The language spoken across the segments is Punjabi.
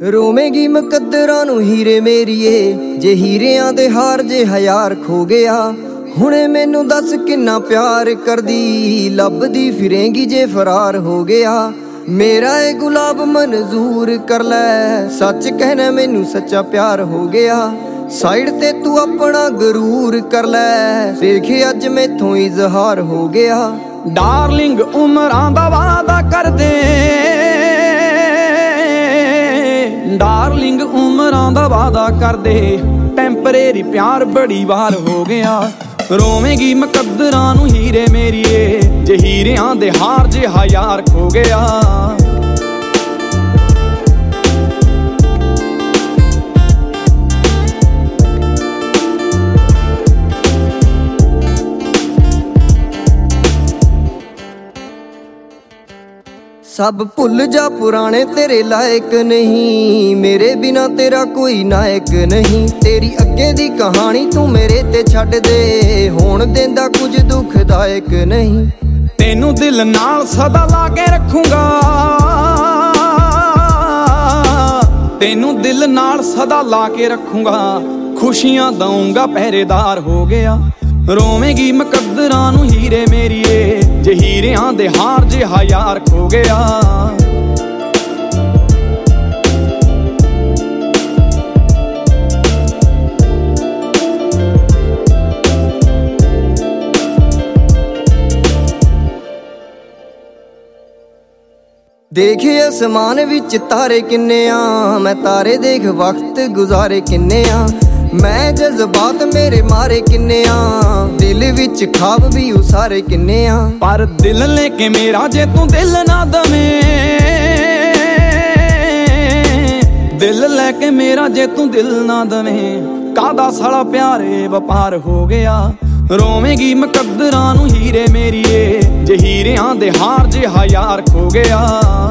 ਰੋਵੇਂਗੀ ਮੁਕੱਦਰਾਂ ਨੂੰ ਹੀਰੇ ਮੇਰੀਏ, ਜੇ ਹੀਰਿਆਂ ਦੇ ਹਾਰ ਜੇ ਹਜ਼ਾਰ ਖੋ ਗਿਆ। ਹੁਣੇ ਮੈਨੂੰ ਦੱਸ ਕਿੰਨਾ ਪਿਆਰ ਕਰਦੀ, ਲੱਭਦੀ ਫਿਰੇਂਗੀ ਜੇ ਫਰਾਰ ਹੋ ਗਿਆ। ਮੇਰਾ ਇਹ ਗੁਲਾਬ ਮਨਜ਼ੂਰ ਕਰ ਲੈ, ਸੱਚ ਕਹਿਣਾ ਮੈਨੂੰ ਸੱਚਾ ਪਿਆਰ ਹੋ ਗਿਆ। ਸਾਈਡ ਤੇ ਤੂੰ ਆਪਣਾ ਗਰੂਰ ਕਰ ਲੈ, ਦੇਖੇ ਅੱਜ ਮੈਥੋਂ ਇਜ਼ਹਾਰ ਹੋ ਗਿਆ। ਡਾਰਲਿੰਗ ਉਮਰਾਂ ਦਾ ਵਾਅਦਾ ਕਰਦੇ, ਡਾਰਲਿੰਗ ਉਮਰਾਂ ਦਾ ਵਾਅਦਾ ਕਰਦੇ, ਟੈਂਪਰੇਰੀ ਪਿਆਰ ਬੜੀ ਵਾਰ ਹੋ ਗਿਆ। ਰੋਵੇਂਗੀ ਮੁਕੱਦਰਾਂ ਨੂੰ ਹੀਰੇ ਮੇਰੀਏ, ਜੇ ਹੀਰਿਆਂ ਦੇ ਹਾਰ ਜੇ ਹਜ਼ਾਰ ਖੋ ਗਿਆ। ਸਭ ਭੁੱਲ ਜਾ ਪੁਰਾਣੇ ਤੇਰੇ ਲਾਇਕ ਨਹੀਂ, ਮੇਰੇ ਬਿਨਾ ਤੇਰਾ ਕੋਈ ਨਾਇਕ ਨਹੀਂ। ਤੇਰੀ ਅੱਗੇ ਦੀ ਕਹਾਣੀ ਤੂੰ ਮੇਰੇ ਤੇ ਛੱਡ ਦੇ, ਹੋਣ ਦਿੰਦਾ ਕੁਝ ਦੁਖਦਾਇਕ ਨਹੀਂ। ਤੈਨੂੰ ਦਿਲ ਨਾਲ ਸਦਾ ਲਾ ਕੇ ਰੱਖੂੰਗਾ, ਤੈਨੂੰ ਦਿਲ ਨਾਲ ਸਦਾ ਲਾ ਕੇ ਰੱਖੂੰਗਾ। ਖੁਸ਼ੀਆਂ ਦਊਂਗਾ ਪਹਿਰੇਦਾਰ ਹੋ ਗਿਆ। ਰੋਵੇਂਗੀ ਮੁਕੱਦਰਾਂ ਨੂੰ ਹੀਰੇ ਮੇਰੀਏ, ਜੇ ਹੀਰਿਆਂ ਦੇ ਹਾਰ ਜੇ ਹਜ਼ਾਰ ਖੋ ਗਿਆ। ਦੇਖੇ ਅਸਮਾਨ ਵਿੱਚ ਤਾਰੇ ਕਿੰਨੇ ਆ, ਮੈਂ ਤਾਰੇ ਦੇਖ ਵਕਤ ਗੁਜ਼ਾਰੇ ਕਿੰਨੇ ਆ। ਮੈਂ ਜਜ਼ਬਾਤ ਮੇਰੇ ਮਾਰੇ ਕਿੰਨੇ ਆ, ਦਿਲ ਵਿੱਚ ਖਾਬ ਵੀ ਉਸਾਰੇ ਕਿੰਨੇ ਆ। ਪਰ ਦਿਲ ਲੈ ਕੇ ਮੇਰਾ ਜੇ ਤੂੰ ਦਿਲ ਨਾ ਦਵੇਂ, ਦਿਲ ਲੈ ਕੇ ਮੇਰਾ ਜੇ ਤੂੰ ਦਿਲ ਨਾ ਦਵੇਂ, ਕਾਹਦਾ ਸਾਲਾ ਪਿਆਰੇ ਵਪਾਰ ਹੋ ਗਿਆ। ਰੋਵੇਂਗੀ ਮੁਕੱਦਰਾਂ ਨੂੰ ਹੀਰੇ ਮੇਰੀਏ, ਜੇ ਹੀਰਿਆਂ ਦੇ ਹਾਰ ਜੇ ਹਜ਼ਾਰ ਖੋ ਗਿਆ।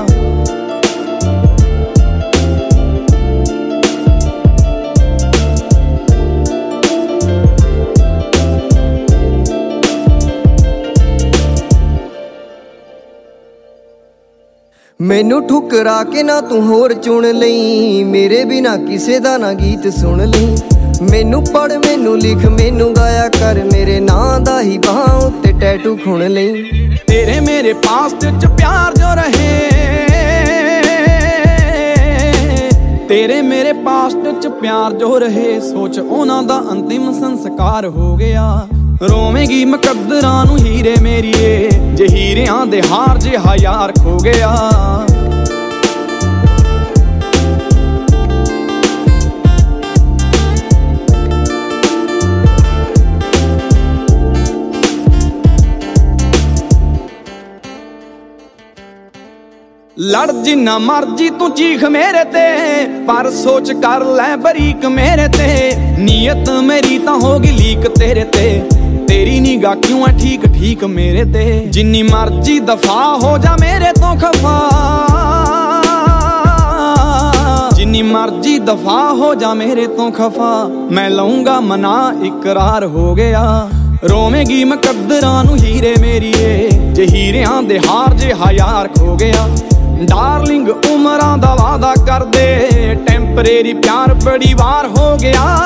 ਮੈਨੂੰ ਠੁਕਰਾ ਕੇ ਨਾ ਤੂੰ ਹੋਰ ਚੁਣ ਲਈ, ਮੇਰੇ ਬਿਨਾ ਕਿਸੇ ਦਾ ਨਾ ਗੀਤ ਸੁਣ ਲਈ। ਮੈਨੂੰ ਪੜ ਮੈਨੂੰ ਲਿਖ ਮੈਨੂੰ ਗਾਇਆ ਕਰ, ਮੇਰੇ ਨਾਂ ਦਾ ਹੀ ਬਾਹਾਂ ਉੱਤੇ ਟੈਟੂ ਖੁਣ ਲਈ। ਤੇਰੇ ਮੇਰੇ ਪਾਸਟ ਚ ਪਿਆਰ ਜੋ ਰਹੇ, ਤੇਰੇ ਮੇਰੇ ਪਾਸਟ ਚ ਪਿਆਰ ਜੋ ਰਹੇ, ਸੋਚ ਉਹਨਾਂ ਦਾ ਅੰਤਿਮ ਸੰਸਕਾਰ ਹੋ ਗਿਆ। ਰੋਵੇਂਗੀ ਮੁਕੱਦਰਾਂ ਨੂੰ ਹੀਰੇ ਮੇਰੀਏ, ਜੇ ਹੀਰਿਆਂ ਦੇ ਹਾਰ ਜੇ ਹਜ਼ਾਰ ਖੋ ਗਿਆ। ਲੜ ਜਿੰਨਾ ਮਰਜੀ ਤੂੰ ਚੀਖ ਮੇਰੇ ਤੇ, ਪਰ ਸੋਚ ਕਰ ਲੈ ਬਰੀਕ ਮੇਰੇ ਤੇ। ਨੀਅਤ ਮੇਰੀ ਤਾਂ ਹੋ ਗਈ ਲੀਕ ਤੇਰੇ ਤੇ, ਤੇਰੀ ਨਿਗਾਹ ਕਿਉਂ ਐ ਠੀਕ ਠੀਕ ਮੇਰੇ ਤੇ। ਜਿੰਨੀ ਮਰਜੀ ਦਫਾ ਹੋ ਜਾ ਮੇਰੇ ਤੋਂ ਖਫਾ, ਜਿੰਨੀ ਮਰਜੀ ਦਫਾ ਹੋ ਜਾ ਮੇਰੇ ਤੋਂ ਖਫਾ, ਮੈਂ ਲਊਂਗਾ ਮਨਾ ਇਕਰਾਰ ਹੋ ਗਿਆ। ਰੋਵੇਂਗੀ ਮੁਕੱਦਰਾਂ ਨੂੰ ਹੀਰੇ ਮੇਰੀਏ, ਜੇ ਹੀਰਿਆਂ ਦੇ ਹਾਰ ਜੇ ਹਜ਼ਾਰ ਖੋ ਗਿਆ। ਡਾਰਲਿੰਗ ਉਮਰਾਂ ਦਾ ਵਾਅਦਾ ਕਰਦੇ, ਟੈਂਪਰੇਰੀ ਪਿਆਰ ਬੜੀ ਵਾਰ ਹੋ ਗਿਆ।